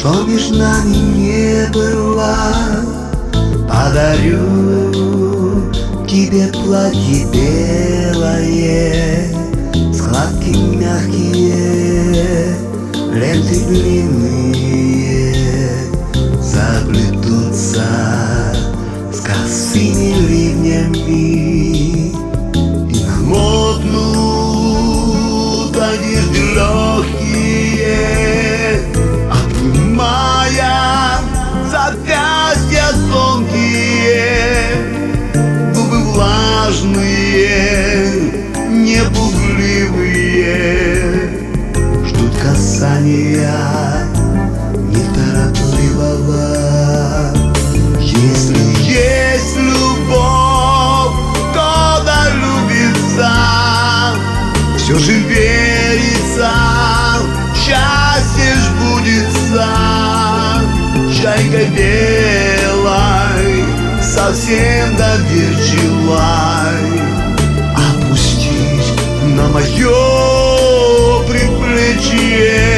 что между нами не было. Подарю тебе платье белое, складки мягкие, ленты длинные заплетутся с косыми ливнями и намокнут одежды легкие, обнимая запястья тонкие, губы влажные, непугливые, ждут касания неторопливого. Если есть любовь, то да любится, все же верится, счастье жбудется. Чайкой белой, совсем доверчивой, опустись на мое предплечье.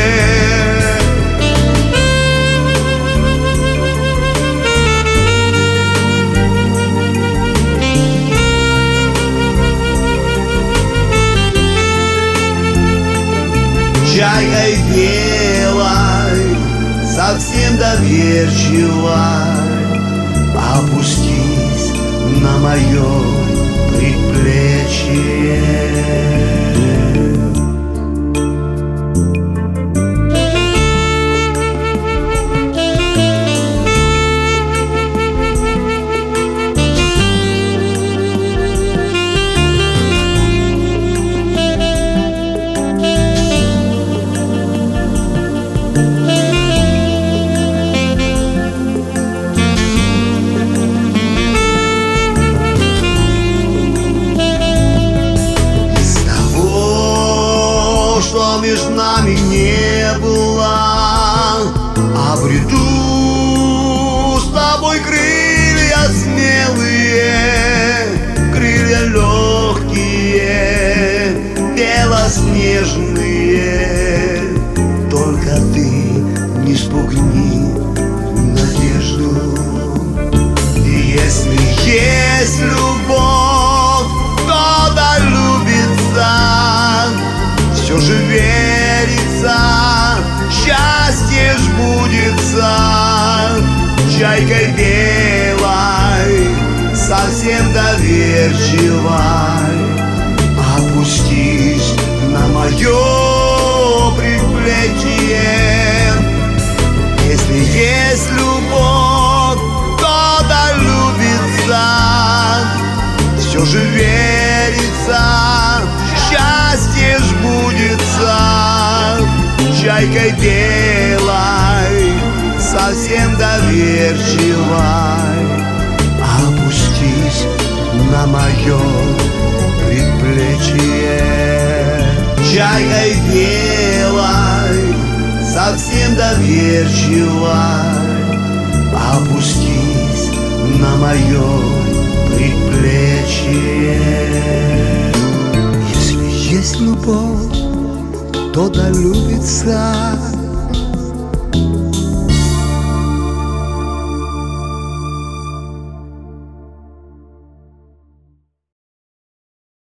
Чайкой белой, совсем доверчивой, опустись на мое предплечье. Что между нами не было, обрету с тобой крылья смелые, крылья легкие, белоснежные. Только ты не спугни надежду. И если есть любовь, то да любится, все же верится, счастье жбудется. Чайкой белой, совсем доверчивой, опустись на мое предплечье. Если есть любовь, то да любится, все же верится, счастье жбудется. Чайкой белой, совсем доверчивой, опустись на мое предплечье. Чайкой белой, совсем доверчивой, опустись на мое предплечье. Если есть любовь, то да любится,